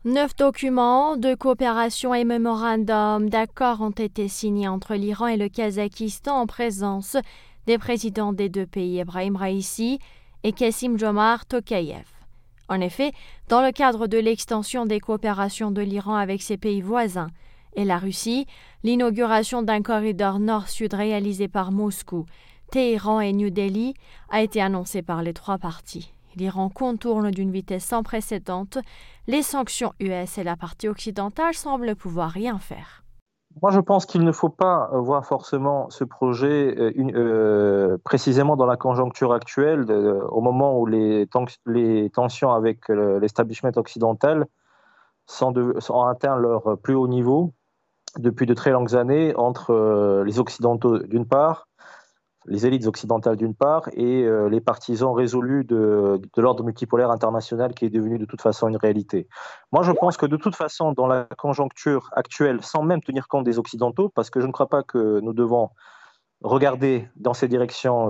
9 documents de coopération et mémorandums d'accord ont été signés entre l'Iran et le Kazakhstan en présence des présidents des deux pays, Ebrahim Raïssi et Kassim-Jomart Tokayev. En effet, dans le cadre de l'extension des coopérations de l'Iran avec ses pays voisins et la Russie, l'inauguration d'un corridor nord-sud réalisé par Moscou, Téhéran et New Delhi a été annoncée par les trois parties. L'Iran contourne d'une vitesse sans précédent les sanctions US et la partie occidentale semble pouvoir rien faire. Moi, je pense qu'il ne faut pas voir forcément ce projet précisément dans la conjoncture actuelle, au moment où les tensions avec l'establishment occidental sont atteint leur plus haut niveau depuis de très longues années entre les Occidentaux d'une part, les élites occidentales d'une part, et les partisans résolus de l'ordre multipolaire international qui est devenu de toute façon une réalité. Moi, je pense que de toute façon, dans la conjoncture actuelle, sans même tenir compte des Occidentaux, parce que je ne crois pas que nous devons regarder dans ces directions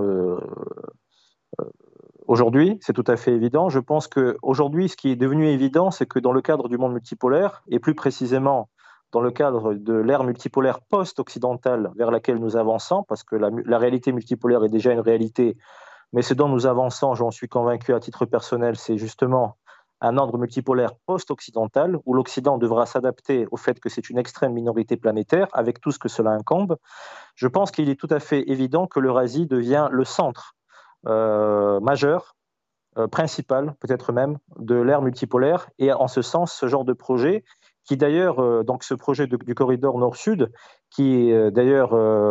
aujourd'hui, c'est tout à fait évident. Je pense qu'aujourd'hui, ce qui est devenu évident, c'est que dans le cadre du monde multipolaire, et plus précisément dans le cadre de l'ère multipolaire post-occidentale vers laquelle nous avançons, parce que la réalité multipolaire est déjà une réalité, mais ce dont nous avançons, j'en suis convaincu à titre personnel, c'est justement un ordre multipolaire post-occidental, où l'Occident devra s'adapter au fait que c'est une extrême minorité planétaire, avec tout ce que cela incombe. Je pense qu'il est tout à fait évident que l'Eurasie devient le centre majeur, principal, peut-être même, de l'ère multipolaire. Et en ce sens, ce genre de projet, qui d'ailleurs, donc ce projet du corridor nord-sud, qui d'ailleurs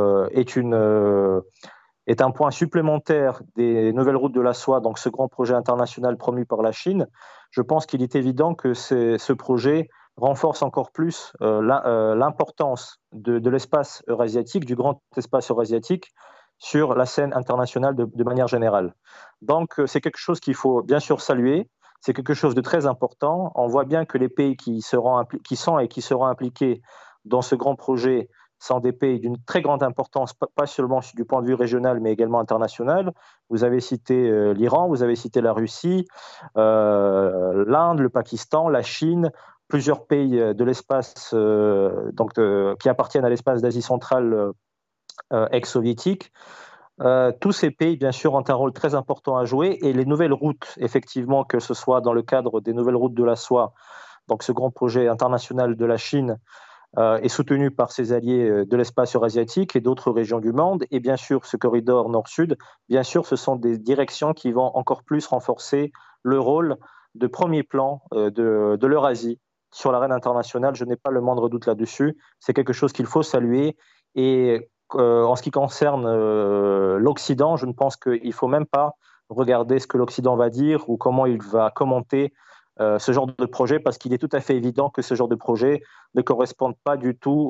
est un point supplémentaire des nouvelles routes de la soie, donc ce grand projet international promu par la Chine, je pense qu'il est évident que ce projet renforce encore plus l'importance de l'espace eurasiatique, du grand espace eurasiatique, sur la scène internationale de manière générale. Donc, c'est quelque chose qu'il faut bien sûr saluer, c'est quelque chose de très important. On voit bien que les pays qui sont et qui seront impliqués dans ce grand projet sont des pays d'une très grande importance, pas seulement du point de vue régional, mais également international. Vous avez cité l'Iran, vous avez cité la Russie, l'Inde, le Pakistan, la Chine, plusieurs pays de l'espace qui appartiennent à l'espace d'Asie centrale ex-soviétique. Tous ces pays, bien sûr, ont un rôle très important à jouer et les nouvelles routes, effectivement, que ce soit dans le cadre des nouvelles routes de la soie, donc ce grand projet international de la Chine, est soutenu par ses alliés de l'espace eurasiatique et d'autres régions du monde. Et bien sûr, ce corridor nord-sud, bien sûr, ce sont des directions qui vont encore plus renforcer le rôle de premier plan de l'Eurasie sur l'arène internationale. Je n'ai pas le moindre doute là-dessus. C'est quelque chose qu'il faut saluer. Et en ce qui concerne l'Occident, je ne pense qu'il ne faut même pas regarder ce que l'Occident va dire ou comment il va commenter ce genre de projet, parce qu'il est tout à fait évident que ce genre de projet ne correspond pas du tout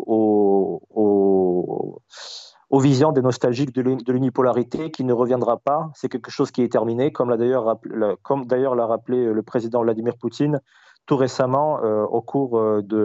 aux visions des nostalgiques de l'unipolarité qui ne reviendra pas. C'est quelque chose qui est terminé, comme d'ailleurs l'a rappelé le président Vladimir Poutine tout récemment au cours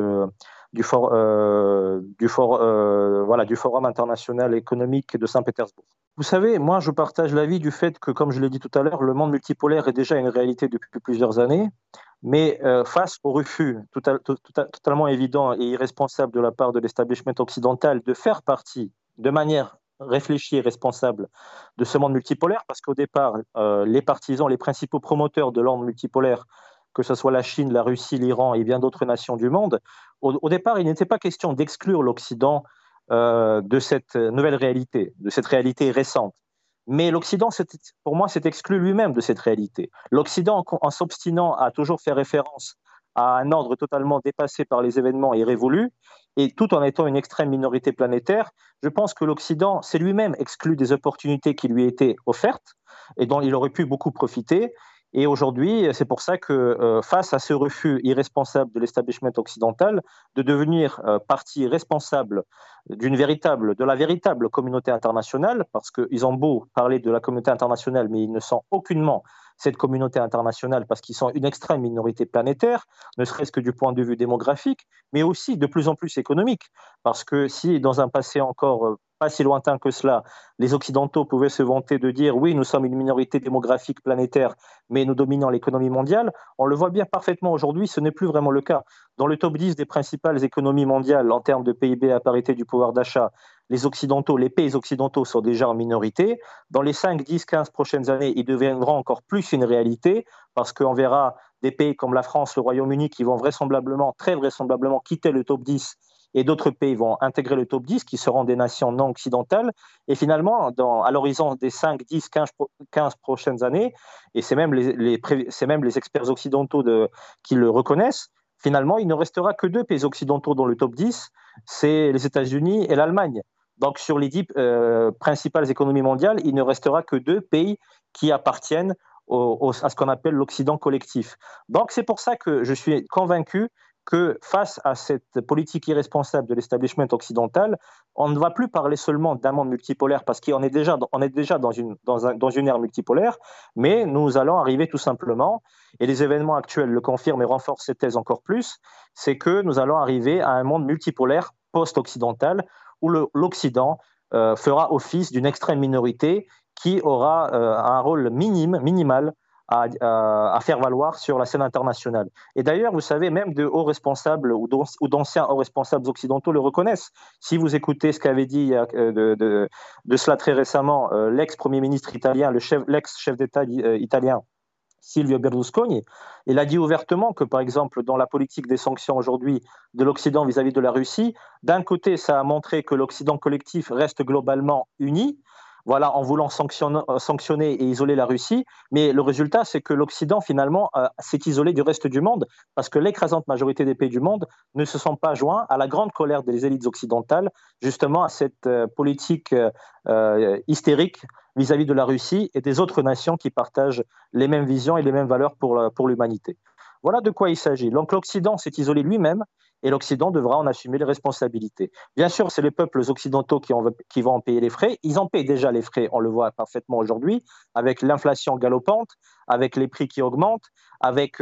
du Forum international économique de Saint-Pétersbourg. Vous savez, moi je partage l'avis du fait que, comme je l'ai dit tout à l'heure, le monde multipolaire est déjà une réalité depuis plusieurs années, mais face au refus totalement évident et irresponsable de la part de l'establishment occidental de faire partie de manière réfléchie et responsable de ce monde multipolaire, parce qu'au départ, les partisans, les principaux promoteurs de l'ordre multipolaire, que ce soit la Chine, la Russie, l'Iran et bien d'autres nations du monde, au départ, il n'était pas question d'exclure l'Occident de cette nouvelle réalité, de cette réalité récente. Mais l'Occident, pour moi, s'est exclu lui-même de cette réalité. L'Occident, en s'obstinant à toujours faire référence à un ordre totalement dépassé par les événements et révolu, et tout en étant une extrême minorité planétaire, je pense que l'Occident s'est lui-même exclu des opportunités qui lui étaient offertes et dont il aurait pu beaucoup profiter. Et aujourd'hui, c'est pour ça que face à ce refus irresponsable de l'establishment occidental de devenir partie responsable de la véritable communauté internationale, parce qu'ils ont beau parler de la communauté internationale, mais ils ne sont aucunement cette communauté internationale parce qu'ils sont une extrême minorité planétaire, ne serait-ce que du point de vue démographique, mais aussi de plus en plus économique. Parce que si dans un passé encore pas si lointain que cela, les Occidentaux pouvaient se vanter de dire oui, nous sommes une minorité démographique planétaire, mais nous dominons l'économie mondiale. On le voit bien parfaitement aujourd'hui, ce n'est plus vraiment le cas. Dans le top 10 des principales économies mondiales en termes de PIB à parité du pouvoir d'achat, les Occidentaux, les pays occidentaux sont déjà en minorité. Dans les 5, 10, 15 prochaines années, ils deviendront encore plus une réalité parce qu'on verra des pays comme la France, le Royaume-Uni qui vont vraisemblablement, très vraisemblablement quitter le top 10 et d'autres pays vont intégrer le top 10 qui seront des nations non occidentales. Et finalement, à l'horizon des 5, 10, 15 prochaines années, et c'est même les experts occidentaux qui le reconnaissent, finalement, il ne restera que 2 pays occidentaux dans le top 10, c'est les États-Unis et l'Allemagne. Donc, sur les 10 principales économies mondiales, il ne restera que 2 pays qui appartiennent à ce qu'on appelle l'Occident collectif. Donc, c'est pour ça que je suis convaincu que face à cette politique irresponsable de l'establishment occidental, on ne va plus parler seulement d'un monde multipolaire parce qu'on est déjà dans une ère multipolaire, mais nous allons arriver tout simplement, et les événements actuels le confirment et renforcent cette thèse encore plus, c'est que nous allons arriver à un monde multipolaire post-occidental où l'Occident fera office d'une extrême minorité qui aura un rôle minimal à faire valoir sur la scène internationale. Et d'ailleurs, vous savez, même de hauts responsables ou d'anciens hauts responsables occidentaux le reconnaissent. Si vous écoutez ce qu'avait dit de cela très récemment l'ex-premier ministre italien, l'ex-chef d'État italien, Silvio Berlusconi, il a dit ouvertement que, par exemple, dans la politique des sanctions aujourd'hui de l'Occident vis-à-vis de la Russie, d'un côté, ça a montré que l'Occident collectif reste globalement uni, voilà, en voulant sanctionner et isoler la Russie, mais le résultat, c'est que l'Occident, finalement, s'est isolé du reste du monde, parce que l'écrasante majorité des pays du monde ne se sont pas joints à la grande colère des élites occidentales, justement à cette politique hystérique vis-à-vis de la Russie et des autres nations qui partagent les mêmes visions et les mêmes valeurs pour l'humanité. Voilà de quoi il s'agit. Donc l'Occident s'est isolé lui-même et l'Occident devra en assumer les responsabilités. Bien sûr, c'est les peuples occidentaux qui vont en payer les frais. Ils en payent déjà les frais, on le voit parfaitement aujourd'hui, avec l'inflation galopante, avec les prix qui augmentent, avec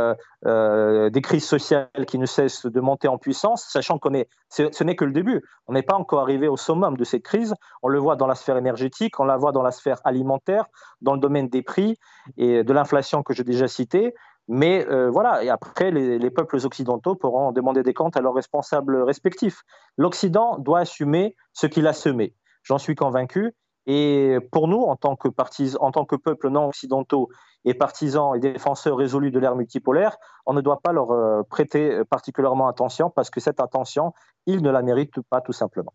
des crises sociales qui ne cessent de monter en puissance, sachant ce n'est que le début. On n'est pas encore arrivé au summum de cette crise. On le voit dans la sphère énergétique, on la voit dans la sphère alimentaire, dans le domaine des prix et de l'inflation que j'ai déjà citée. Mais voilà, et après, les peuples occidentaux pourront demander des comptes à leurs responsables respectifs. L'Occident doit assumer ce qu'il a semé. J'en suis convaincu. Et pour nous, en tant que peuple non occidentaux et partisans et défenseurs résolus de l'ère multipolaire, on ne doit pas leur prêter particulièrement attention parce que cette attention, ils ne la méritent pas tout simplement.